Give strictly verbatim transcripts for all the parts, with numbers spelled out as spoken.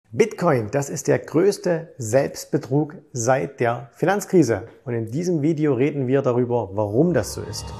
Bitcoin, das ist der größte Selbstbetrug seit der Finanzkrise. Und in diesem Video reden wir darüber, warum das so ist.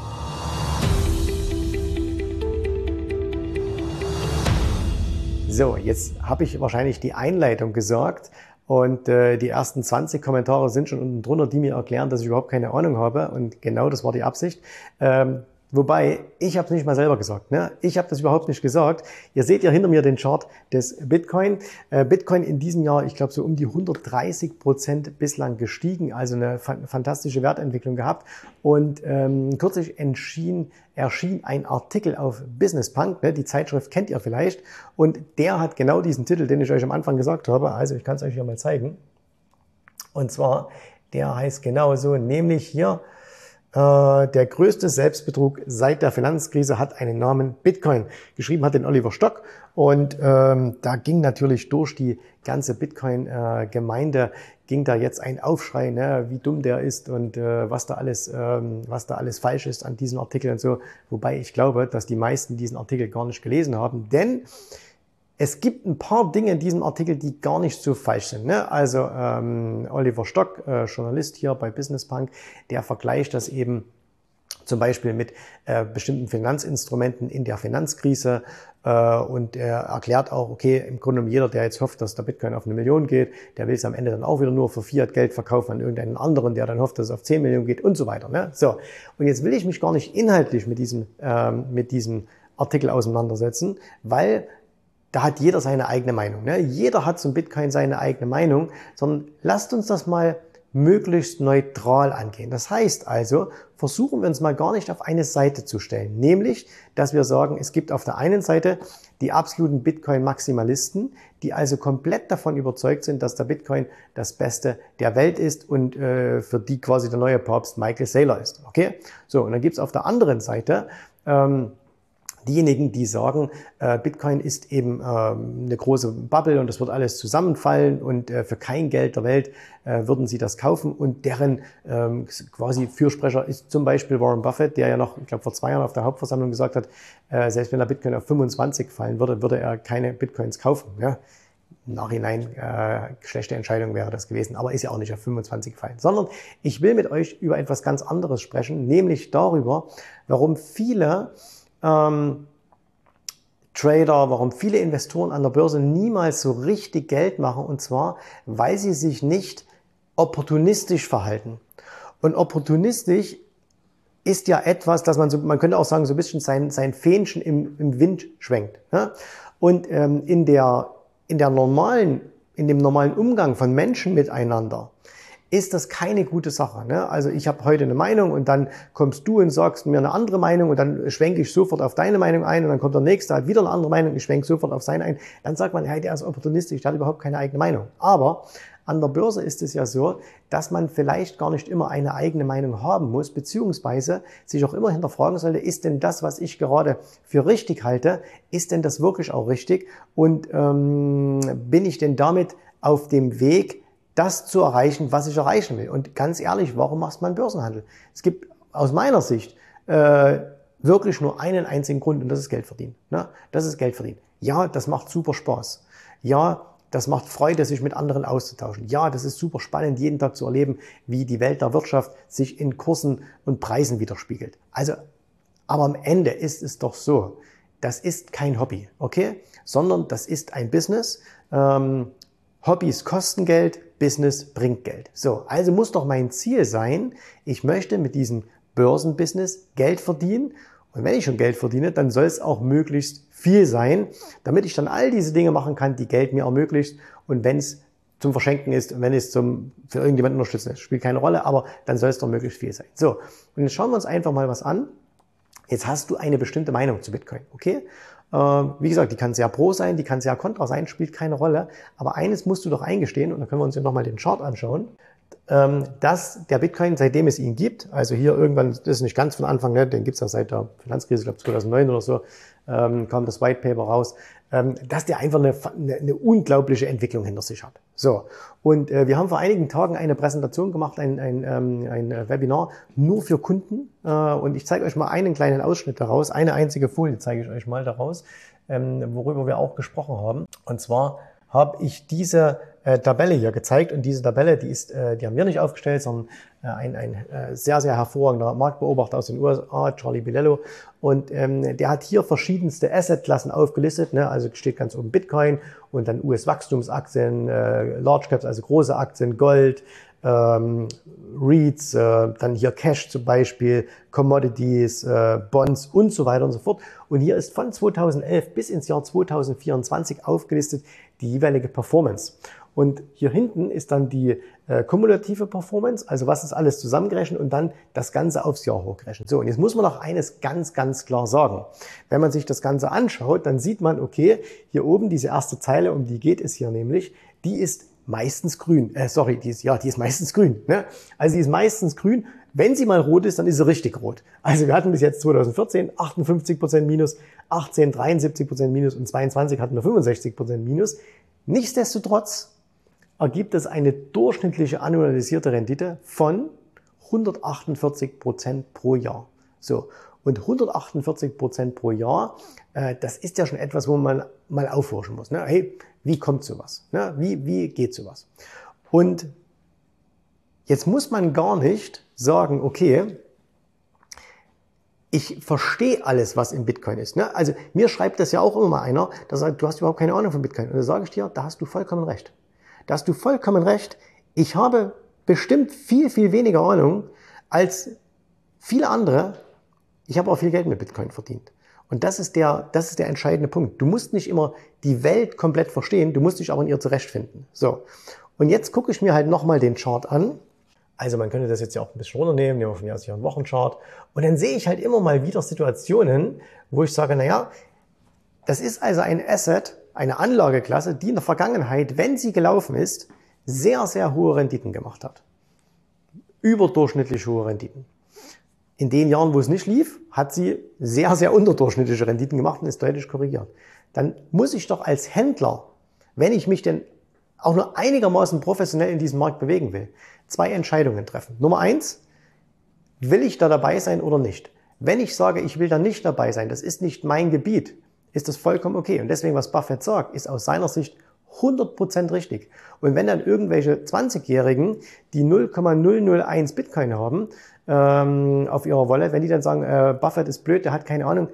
So, jetzt habe ich wahrscheinlich die Einleitung gesagt und äh, die ersten zwanzig Kommentare sind schon unten drunter, die mir erklären, dass ich überhaupt keine Ahnung habe. Und genau das war die Absicht. Ähm, Wobei, ich habe es nicht mal selber gesagt. Ne? Ich habe das überhaupt nicht gesagt. Ihr seht ja hinter mir den Chart des Bitcoin. Äh, Bitcoin in diesem Jahr, ich glaube, so um die hundertdreißig Prozent bislang gestiegen. Also eine fan fantastische Wertentwicklung gehabt. Und ähm, kürzlich erschien, erschien ein Artikel auf Business Punk. Ne? Die Zeitschrift kennt ihr vielleicht. Und der hat genau diesen Titel, den ich euch am Anfang gesagt habe. Also ich kann es euch hier mal zeigen. Und zwar, der heißt genauso, nämlich hier, der größte Selbstbetrug seit der Finanzkrise hat einen Namen Bitcoin. Geschrieben hat den Oliver Stock und ähm, da ging natürlich durch die ganze Bitcoin-Gemeinde äh, ging da jetzt ein Aufschrei, ne, wie dumm der ist und äh, was da alles, ähm, was da alles falsch ist an diesem Artikel und so. Wobei ich glaube, dass die meisten diesen Artikel gar nicht gelesen haben, denn es gibt ein paar Dinge in diesem Artikel, die gar nicht so falsch sind. Ne? Also ähm, Oliver Stock, äh, Journalist hier bei Business Punk, der vergleicht das eben zum Beispiel mit äh, bestimmten Finanzinstrumenten in der Finanzkrise äh, und er erklärt auch, okay, im Grunde jeder, der jetzt hofft, dass der Bitcoin auf eine Million geht, der will es am Ende dann auch wieder nur für Fiat-Geld verkaufen an irgendeinen anderen, der dann hofft, dass es auf zehn Millionen geht und so weiter. Ne? So, und jetzt will ich mich gar nicht inhaltlich mit diesem, ähm, mit diesem Artikel auseinandersetzen, weil da hat jeder seine eigene Meinung. Ne? Jeder hat zum Bitcoin seine eigene Meinung, sondern lasst uns das mal möglichst neutral angehen. Das heißt also, versuchen wir uns mal gar nicht auf eine Seite zu stellen. Nämlich, dass wir sagen, es gibt auf der einen Seite die absoluten Bitcoin-Maximalisten, die also komplett davon überzeugt sind, dass der Bitcoin das Beste der Welt ist und äh, für die quasi der neue Papst Michael Saylor ist. Okay? So, und dann gibt's auf der anderen Seite ähm, diejenigen, die sagen, äh, Bitcoin ist eben ähm, eine große Bubble und es wird alles zusammenfallen und äh, für kein Geld der Welt äh, würden sie das kaufen und deren ähm, quasi Fürsprecher ist zum Beispiel Warren Buffett, der ja noch, ich glaube vor zwei Jahren auf der Hauptversammlung gesagt hat, äh, selbst wenn der Bitcoin auf fünfundzwanzig fallen würde, würde er keine Bitcoins kaufen. Ja? Im Nachhinein äh, schlechte Entscheidung wäre das gewesen, aber ist ja auch nicht auf fünfundzwanzig gefallen, sondern ich will mit euch über etwas ganz anderes sprechen, nämlich darüber, warum viele Ähm, Trader, warum viele Investoren an der Börse niemals so richtig Geld machen, und zwar, weil sie sich nicht opportunistisch verhalten. Und opportunistisch ist ja etwas, dass man so, man könnte auch sagen, so ein bisschen sein, sein Fähnchen im, im Wind schwenkt. Ne? Und ähm, in der, in der normalen, in dem normalen Umgang von Menschen miteinander ist das keine gute Sache. Ne? Also ich habe heute eine Meinung und dann kommst du und sagst mir eine andere Meinung und dann schwenke ich sofort auf deine Meinung ein und dann kommt der Nächste, hat wieder eine andere Meinung, ich schwenke sofort auf seine ein. Dann sagt man, hey, der ist opportunistisch, der hat überhaupt keine eigene Meinung. Aber an der Börse ist es ja so, dass man vielleicht gar nicht immer eine eigene Meinung haben muss, beziehungsweise sich auch immer hinterfragen sollte, ist denn das, was ich gerade für richtig halte, ist denn das wirklich auch richtig? Und ähm, bin ich denn damit auf dem Weg, das zu erreichen, was ich erreichen will. Und ganz ehrlich, warum macht man Börsenhandel? Es gibt aus meiner Sicht äh, wirklich nur einen einzigen Grund und das ist Geld verdienen. Ne? Das ist Geld verdienen. Ja, das macht super Spaß. Ja, das macht Freude, sich mit anderen auszutauschen. Ja, das ist super spannend, jeden Tag zu erleben, wie die Welt der Wirtschaft sich in Kursen und Preisen widerspiegelt. Also, aber am Ende ist es doch so, das ist kein Hobby, okay? Sondern das ist ein Business. Ähm, Hobbys kosten Geld, Business bringt Geld. So, also muss doch mein Ziel sein, ich möchte mit diesem Börsenbusiness Geld verdienen. Und wenn ich schon Geld verdiene, dann soll es auch möglichst viel sein, damit ich dann all diese Dinge machen kann, die Geld mir ermöglicht. Und wenn es zum Verschenken ist und wenn es zum, für irgendjemanden unterstützen ist, spielt keine Rolle, aber dann soll es doch möglichst viel sein. So, und jetzt schauen wir uns einfach mal was an. Jetzt hast du eine bestimmte Meinung zu Bitcoin, okay? Wie gesagt, die kann sehr pro sein, die kann sehr kontra sein, spielt keine Rolle. Aber eines musst du doch eingestehen, und da können wir uns ja nochmal den Chart anschauen, dass der Bitcoin, seitdem es ihn gibt, also hier irgendwann, das ist nicht ganz von Anfang, ne, den gibt es ja seit der Finanzkrise, ich glaube zweitausendneun oder so, ähm, kam das White Paper raus, ähm, dass der einfach eine, eine, eine unglaubliche Entwicklung hinter sich hat. So, und äh, wir haben vor einigen Tagen eine Präsentation gemacht, ein, ein, ähm, ein Webinar nur für Kunden äh, und ich zeige euch mal einen kleinen Ausschnitt daraus, eine einzige Folie zeige ich euch mal daraus, ähm, worüber wir auch gesprochen haben. Und zwar habe ich diese äh, Tabelle hier gezeigt. Und diese Tabelle, die ist, äh, die haben wir nicht aufgestellt, sondern äh, ein, ein äh, sehr, sehr hervorragender Marktbeobachter aus den U S A, Charlie Bilello. Und ähm, der hat hier verschiedenste Assetklassen aufgelistet. Ne? Also steht ganz oben Bitcoin und dann U S-Wachstumsaktien, äh, Large Caps, also große Aktien, Gold, ähm, REITs, äh, dann hier Cash zum Beispiel, Commodities, äh, Bonds und so weiter und so fort. Und hier ist von zweitausendelf bis ins Jahr zweitausendvierundzwanzig aufgelistet die jeweilige Performance. Und hier hinten ist dann die äh, kumulative Performance, also was ist alles zusammengerechnet und dann das Ganze aufs Jahr hochgerechnet. So, und jetzt muss man noch eines ganz, ganz klar sagen. Wenn man sich das Ganze anschaut, dann sieht man, okay, hier oben diese erste Zeile, um die geht es hier nämlich, die ist meistens grün. Äh, sorry, die ist, ja, die ist meistens grün. Ne? Also die ist meistens grün. Wenn sie mal rot ist, dann ist sie richtig rot. Also wir hatten bis jetzt zweitausendvierzehn achtundfünfzig Prozent Minus, achtzehn dreiundsiebzig Prozent Minus und zweiundzwanzig hatten wir fünfundsechzig Prozent Minus. Nichtsdestotrotz ergibt es eine durchschnittliche annualisierte Rendite von hundertachtundvierzig Prozent pro Jahr. So. Und hundertachtundvierzig Prozent pro Jahr, äh, das ist ja schon etwas, wo man mal aufforschen muss. Ne? Hey, wie kommt sowas? Ne? Wie, wie geht sowas? Und jetzt muss man gar nicht sagen, okay, ich verstehe alles, was im Bitcoin ist. Ne? Also mir schreibt das ja auch immer mal einer, der sagt, du hast überhaupt keine Ahnung von Bitcoin. Und da sage ich dir, da hast du vollkommen recht. Da hast du vollkommen recht. Ich habe bestimmt viel, viel weniger Ahnung als viele andere. Ich habe auch viel Geld mit Bitcoin verdient. Und das ist der, das ist der entscheidende Punkt. Du musst nicht immer die Welt komplett verstehen, du musst dich auch in ihr zurechtfinden. So. Und jetzt gucke ich mir halt nochmal den Chart an. Also man könnte das jetzt ja auch ein bisschen runternehmen, nehmen wir von mir aus hier einen Wochenchart. Und dann sehe ich halt immer mal wieder Situationen, wo ich sage, naja, das ist also ein Asset, eine Anlageklasse, die in der Vergangenheit, wenn sie gelaufen ist, sehr, sehr hohe Renditen gemacht hat. Überdurchschnittlich hohe Renditen. In den Jahren, wo es nicht lief, hat sie sehr, sehr unterdurchschnittliche Renditen gemacht und ist deutlich korrigiert. Dann muss ich doch als Händler, wenn ich mich denn auch nur einigermaßen professionell in diesem Markt bewegen will, zwei Entscheidungen treffen. Nummer eins, will ich da dabei sein oder nicht? Wenn ich sage, ich will da nicht dabei sein, das ist nicht mein Gebiet, ist das vollkommen okay. Und deswegen, was Buffett sagt, ist aus seiner Sicht hundert Prozent richtig. Und wenn dann irgendwelche zwanzigjährigen, die null Komma null null eins Bitcoin haben ähm, auf ihrer Wallet, wenn die dann sagen, äh, Buffett ist blöd, der hat keine Ahnung,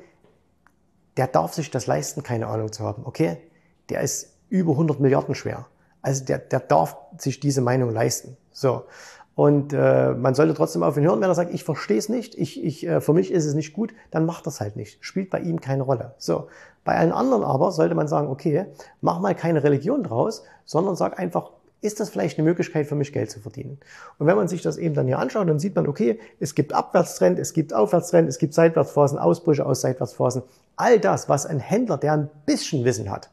der darf sich das leisten, keine Ahnung zu haben. Okay? Der ist über hundert Milliarden schwer. Also der, der darf sich diese Meinung leisten. So. Und äh, man sollte trotzdem auf ihn hören, wenn er sagt, ich verstehe es nicht, ich, ich, äh, für mich ist es nicht gut, dann macht das halt nicht. Spielt bei ihm keine Rolle. So. Bei allen anderen aber sollte man sagen, okay, mach mal keine Religion draus, sondern sag einfach, ist das vielleicht eine Möglichkeit für mich, Geld zu verdienen? Und wenn man sich das eben dann hier anschaut, dann sieht man, okay, es gibt Abwärtstrend, es gibt Aufwärtstrend, es gibt Seitwärtsphasen, Ausbrüche aus Seitwärtsphasen. All das, was ein Händler, der ein bisschen Wissen hat,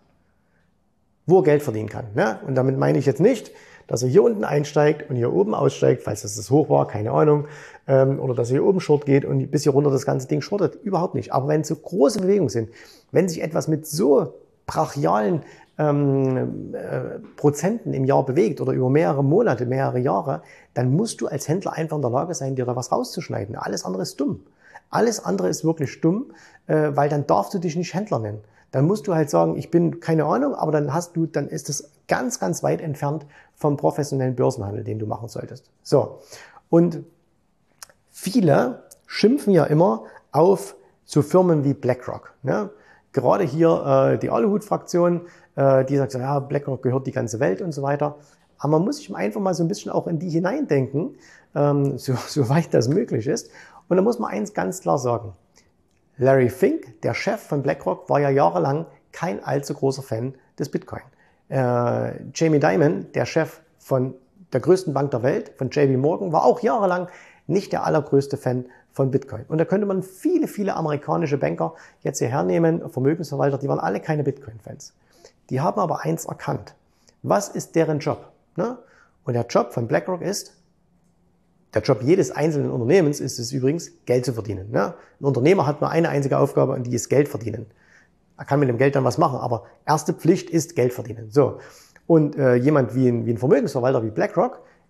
wo er Geld verdienen kann. Ne? Und damit meine ich jetzt nicht, dass er hier unten einsteigt und hier oben aussteigt, falls das, das hoch war, keine Ahnung, ähm, oder dass er hier oben short geht und bis hier runter das ganze Ding shortet. Überhaupt nicht. Aber wenn so große Bewegungen sind, wenn sich etwas mit so brachialen ähm, äh, Prozenten im Jahr bewegt oder über mehrere Monate, mehrere Jahre, dann musst du als Händler einfach in der Lage sein, dir da was rauszuschneiden. Alles andere ist dumm. Alles andere ist wirklich dumm, äh, weil dann darfst du dich nicht Händler nennen. Dann musst du halt sagen, ich bin keine Ahnung, aber dann hast du, dann ist es ganz, ganz weit entfernt vom professionellen Börsenhandel, den du machen solltest. So. Und viele schimpfen ja immer auf so Firmen wie BlackRock. Ne? Gerade hier äh, die Aluhut-Fraktion, äh, die sagt so, ja, BlackRock gehört die ganze Welt und so weiter. Aber man muss sich einfach mal so ein bisschen auch in die hineindenken, ähm, so, so weit das möglich ist. Und da muss man eins ganz klar sagen. Larry Fink, der Chef von BlackRock, war ja jahrelang kein allzu großer Fan des Bitcoin. Äh, Jamie Dimon, der Chef von der größten Bank der Welt, von J P Morgan, war auch jahrelang nicht der allergrößte Fan von Bitcoin. Und da könnte man viele, viele amerikanische Banker jetzt hierher nehmen, Vermögensverwalter, die waren alle keine Bitcoin-Fans. Die haben aber eins erkannt. Was ist deren Job? Ne? Und der Job von BlackRock ist, der Job jedes einzelnen Unternehmens ist es übrigens, Geld zu verdienen. Ne? Ein Unternehmer hat nur eine einzige Aufgabe und die ist Geld verdienen. Er kann mit dem Geld dann was machen, aber erste Pflicht ist Geld verdienen. So. Und äh, jemand wie ein, wie ein Vermögensverwalter wie BlackRock,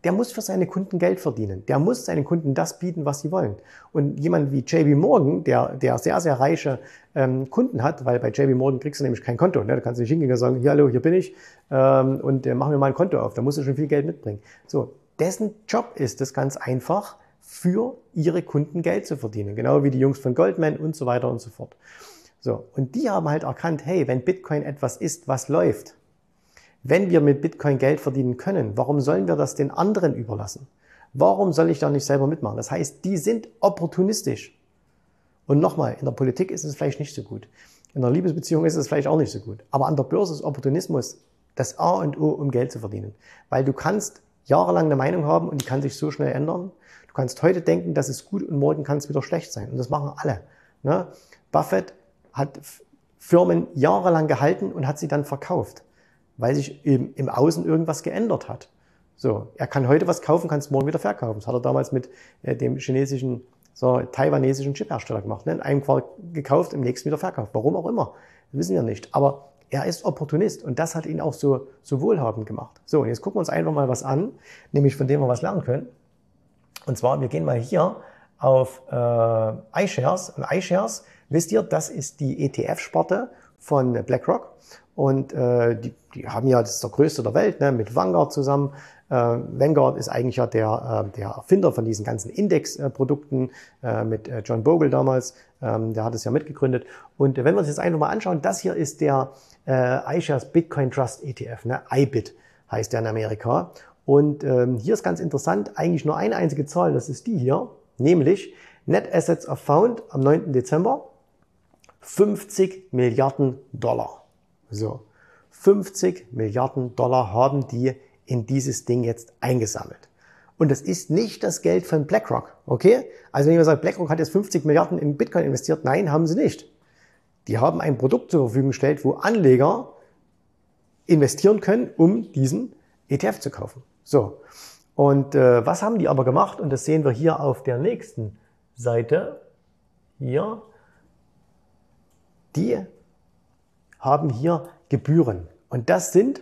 der muss für seine Kunden Geld verdienen. Der muss seinen Kunden das bieten, was sie wollen. Und jemand wie J P Morgan, der, der sehr, sehr reiche ähm, Kunden hat, weil bei J P Morgan kriegst du nämlich kein Konto. Ne? Da kannst du nicht hingehen und sagen, hier, hallo, hier bin ich ähm, und äh, mach mir mal ein Konto auf. Da musst du schon viel Geld mitbringen. So, dessen Job ist es ganz einfach, für ihre Kunden Geld zu verdienen. Genau wie die Jungs von Goldman und so weiter und so fort. So, und die haben halt erkannt, hey, wenn Bitcoin etwas ist, was läuft, wenn wir mit Bitcoin Geld verdienen können, warum sollen wir das den anderen überlassen? Warum soll ich da nicht selber mitmachen? Das heißt, die sind opportunistisch. Und nochmal, in der Politik ist es vielleicht nicht so gut. In der Liebesbeziehung ist es vielleicht auch nicht so gut. Aber an der Börse ist Opportunismus das A und O, um Geld zu verdienen. Weil du kannst jahrelang eine Meinung haben und die kann sich so schnell ändern. Du kannst heute denken, das ist gut und morgen kann es wieder schlecht sein. Und das machen alle. Ne? Buffett hat Firmen jahrelang gehalten und hat sie dann verkauft, weil sich im, im Außen irgendwas geändert hat. So, er kann heute was kaufen, kann es morgen wieder verkaufen. Das hat er damals mit äh, dem chinesischen, so taiwanesischen Chiphersteller gemacht. Ne? In einem Quartal gekauft, im nächsten wieder verkauft. Warum auch immer, das wissen wir nicht. Aber er ist Opportunist und das hat ihn auch so, so wohlhabend gemacht. So, und jetzt gucken wir uns einfach mal was an, nämlich von dem wir was lernen können. Und zwar, wir gehen mal hier auf äh, iShares. Und iShares, wisst ihr, das ist die E T F-Sparte von BlackRock. Und äh, die, die haben ja, das ist der größte der Welt, ne, mit Vanguard zusammen. Äh, Vanguard ist eigentlich ja der, äh, der Erfinder von diesen ganzen Indexprodukten äh, mit äh, John Bogle damals. Ähm, der hat es ja mitgegründet. Und äh, wenn wir uns jetzt einfach mal anschauen, das hier ist der äh, iShares Bitcoin Trust E T F, ne, I B I T heißt der in Amerika. Und ähm, hier ist ganz interessant, eigentlich nur eine einzige Zahl, das ist die hier, nämlich Net Assets of Found am neunten Dezember, fünfzig Milliarden Dollar. So, fünfzig Milliarden Dollar haben die in dieses Ding jetzt eingesammelt. Und das ist nicht das Geld von BlackRock, okay? Also wenn jemand sagt, BlackRock hat jetzt fünfzig Milliarden in Bitcoin investiert, nein, haben sie nicht. Die haben ein Produkt zur Verfügung gestellt, wo Anleger investieren können, um diesen E T F zu kaufen. So, und äh, was haben die aber gemacht? Und das sehen wir hier auf der nächsten Seite. Hier. Die haben hier Gebühren. Und das sind,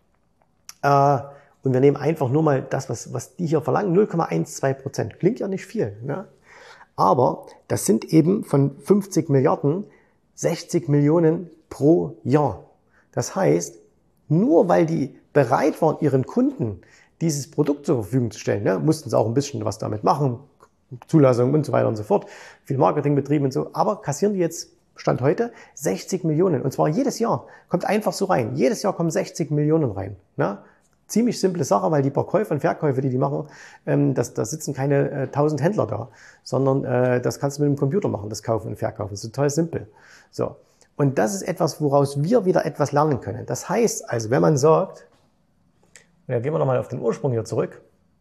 äh, und wir nehmen einfach nur mal das, was, was die hier verlangen, null Komma zwölf Prozent. Klingt ja nicht viel, ne? Aber das sind eben von fünfzig Milliarden sechzig Millionen pro Jahr. Das heißt, nur weil die bereit waren, ihren Kunden dieses Produkt zur Verfügung zu stellen, ne, mussten sie auch ein bisschen was damit machen, Zulassung und so weiter und so fort, viel Marketing betrieben und so, aber kassieren die jetzt, Stand heute, sechzig Millionen. Und zwar jedes Jahr, kommt einfach so rein. Jedes Jahr kommen sechzig Millionen rein. Ne? Ziemlich simple Sache, weil die paar Käufe und Verkäufe, die die machen, ähm, das, da sitzen keine äh, tausend Händler da, sondern äh, das kannst du mit dem Computer machen, das Kaufen und Verkaufen. Das ist total simpel. So. Und das ist etwas, woraus wir wieder etwas lernen können. Das heißt also, wenn man sagt, ja, gehen wir nochmal auf den Ursprung hier zurück.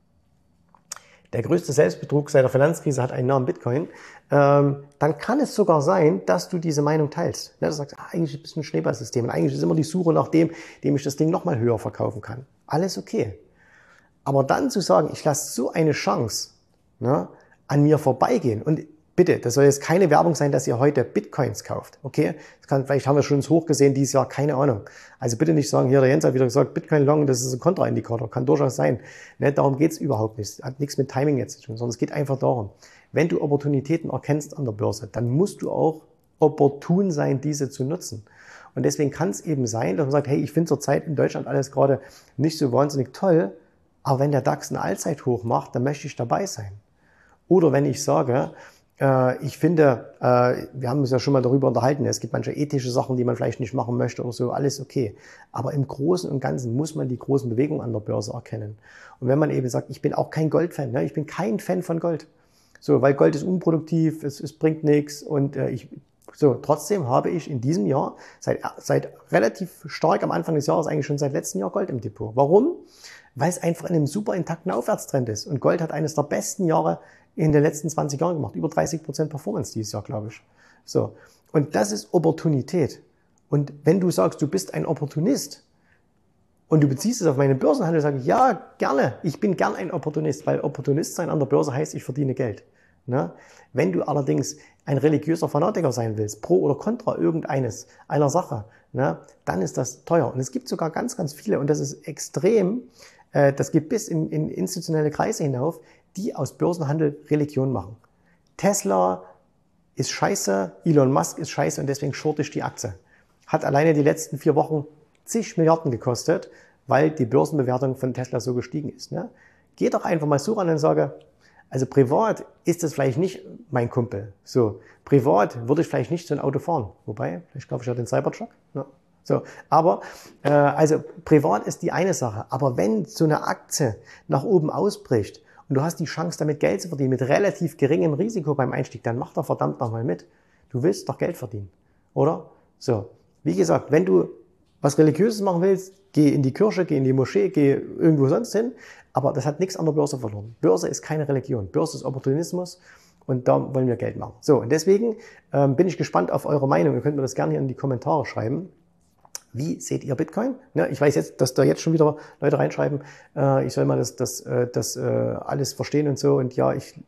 Der größte Selbstbetrug seit der Finanzkrise hat einen Namen Bitcoin. Ähm, dann kann es sogar sein, dass du diese Meinung teilst. Ne, du sagst, ah, eigentlich ist es ein Schneeballsystem und eigentlich ist immer die Suche nach dem, dem ich das Ding nochmal höher verkaufen kann. Alles okay. Aber dann zu sagen, ich lasse so eine Chance, ne, an mir vorbeigehen und bitte, das soll jetzt keine Werbung sein, dass ihr heute Bitcoins kauft, okay? Das kann, vielleicht haben wir schon hoch gesehen dieses Jahr, keine Ahnung. Also bitte nicht sagen, hier der Jens hat wieder gesagt, Bitcoin Long, das ist ein Kontraindikator, kann durchaus sein. Ne, darum geht's überhaupt nicht. Hat nichts mit Timing jetzt zu tun, sondern es geht einfach darum, wenn du Opportunitäten erkennst an der Börse, dann musst du auch opportun sein, diese zu nutzen. Und deswegen kann es eben sein, dass man sagt, hey, ich finde zurzeit in Deutschland alles gerade nicht so wahnsinnig toll, aber wenn der DAX ein Allzeithoch macht, dann möchte ich dabei sein. Oder wenn ich sage, ich finde, wir haben uns ja schon mal darüber unterhalten, es gibt manche ethische Sachen, die man vielleicht nicht machen möchte oder so, alles okay. Aber im Großen und Ganzen muss man die großen Bewegungen an der Börse erkennen. Und wenn man eben sagt, ich bin auch kein Goldfan, ne? Ich bin kein Fan von Gold. So, weil Gold ist unproduktiv, es, es bringt nichts und äh, ich, so, trotzdem habe ich in diesem Jahr, seit, seit relativ stark am Anfang des Jahres, eigentlich schon seit letztem Jahr Gold im Depot. Warum? Weil es einfach in einem super intakten Aufwärtstrend ist. Und Gold hat eines der besten Jahre in den letzten zwanzig Jahren gemacht. Über dreißig Prozent Performance dieses Jahr, glaube ich. So. Und das ist Opportunität. Und wenn du sagst, du bist ein Opportunist und du beziehst es auf meine Börsenhandel, sage ich, ja, gerne. Ich bin gern ein Opportunist, weil Opportunist sein an der Börse heißt, ich verdiene Geld. Ne? Wenn du allerdings ein religiöser Fanatiker sein willst, pro oder contra irgendeines, einer Sache, ne, dann ist das teuer. Und es gibt sogar ganz, ganz viele, und das ist extrem Das geht bis in, in institutionelle Kreise hinauf, die aus Börsenhandel Religion machen. Tesla ist scheiße, Elon Musk ist scheiße und deswegen short ich die Aktie. Hat alleine die letzten vier Wochen zig Milliarden gekostet, weil die Börsenbewertung von Tesla so gestiegen ist. Ne? Geh doch einfach mal so ran und sage, also privat ist das vielleicht nicht mein Kumpel. So, privat würde ich vielleicht nicht so ein Auto fahren. Wobei, vielleicht kaufe ich ja den Cybertruck. Ne? So, aber äh, also privat ist die eine Sache. Aber wenn so eine Aktie nach oben ausbricht und du hast die Chance, damit Geld zu verdienen, mit relativ geringem Risiko beim Einstieg, dann mach doch verdammt nochmal mit. Du willst doch Geld verdienen, oder? So, wie gesagt, wenn du was Religiöses machen willst, geh in die Kirche, geh in die Moschee, geh irgendwo sonst hin. Aber das hat nichts an der Börse verloren. Börse ist keine Religion. Börse ist Opportunismus und da wollen wir Geld machen. So, und deswegen ähm, bin ich gespannt auf eure Meinung. Ihr könnt mir das gerne hier in die Kommentare schreiben. Wie seht ihr Bitcoin? Ja, ich weiß jetzt, dass da jetzt schon wieder Leute reinschreiben, äh, ich soll mal das, das, äh, das äh, alles verstehen und so. Und ja, ich...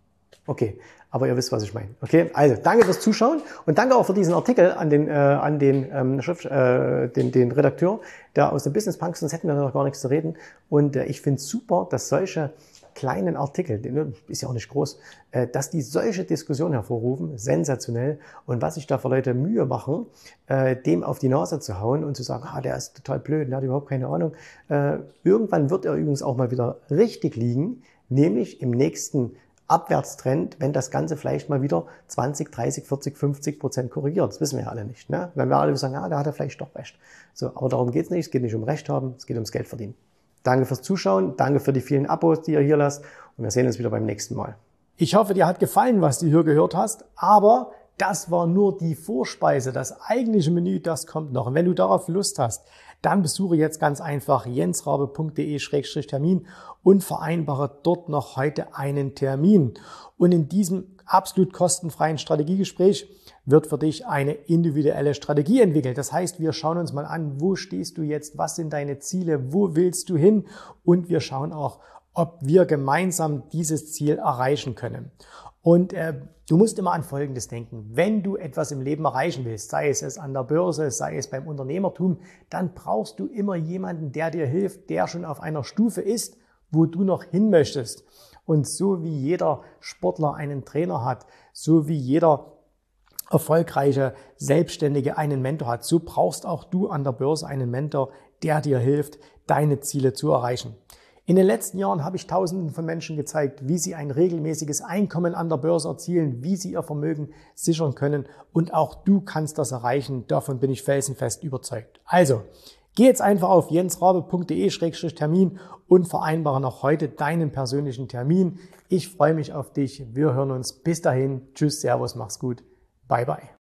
Okay, aber ihr wisst, was ich meine. Okay, also danke fürs Zuschauen und danke auch für diesen Artikel an den, äh, an den, ähm, Schrift, äh, den, den Redakteur, der aus dem Business Punk, sonst hätten wir noch gar nichts zu reden. Und äh, ich finde es super, dass solche kleinen Artikel, ist ja auch nicht groß, äh, dass die solche Diskussionen hervorrufen, sensationell. Und was sich da für Leute Mühe machen, äh, dem auf die Nase zu hauen und zu sagen, ah, der ist total blöd, der hat überhaupt keine Ahnung. Äh, irgendwann wird er übrigens auch mal wieder richtig liegen, nämlich im nächsten Abwärtstrend, wenn das Ganze vielleicht mal wieder zwanzig, dreißig, vierzig, fünfzig Prozent korrigiert. Das wissen wir ja alle nicht. Ne? Wenn wir alle sagen, ah, da hat er vielleicht doch recht. So, aber darum geht es nicht. Es geht nicht um Recht haben, es geht ums Geld verdienen. Danke fürs Zuschauen, danke für die vielen Abos, die ihr hier lasst und wir sehen uns wieder beim nächsten Mal. Ich hoffe, dir hat gefallen, was du hier gehört hast, aber das war nur die Vorspeise. Das eigentliche Menü, das kommt noch. Und wenn du darauf Lust hast, dann besuche jetzt ganz einfach jensrabe punkt de Schrägstrich Termin und vereinbare dort noch heute einen Termin. Und in diesem absolut kostenfreien Strategiegespräch wird für dich eine individuelle Strategie entwickelt. Das heißt, wir schauen uns mal an, wo stehst du jetzt, was sind deine Ziele, wo willst du hin und wir schauen auch, ob wir gemeinsam dieses Ziel erreichen können. Und äh, du musst immer an Folgendes denken. Wenn du etwas im Leben erreichen willst, sei es, es an der Börse, sei es beim Unternehmertum, dann brauchst du immer jemanden, der dir hilft, der schon auf einer Stufe ist, wo du noch hin möchtest. Und so wie jeder Sportler einen Trainer hat, so wie jeder erfolgreiche Selbstständige einen Mentor hat, so brauchst auch du an der Börse einen Mentor, der dir hilft, deine Ziele zu erreichen. In den letzten Jahren habe ich Tausenden von Menschen gezeigt, wie sie ein regelmäßiges Einkommen an der Börse erzielen, wie sie ihr Vermögen sichern können und auch du kannst das erreichen. Davon bin ich felsenfest überzeugt. Also, geh jetzt einfach auf jensrabe punkt de Schrägstrich Termin und vereinbare noch heute deinen persönlichen Termin. Ich freue mich auf dich. Wir hören uns. Bis dahin. Tschüss, Servus, mach's gut. Bye, bye.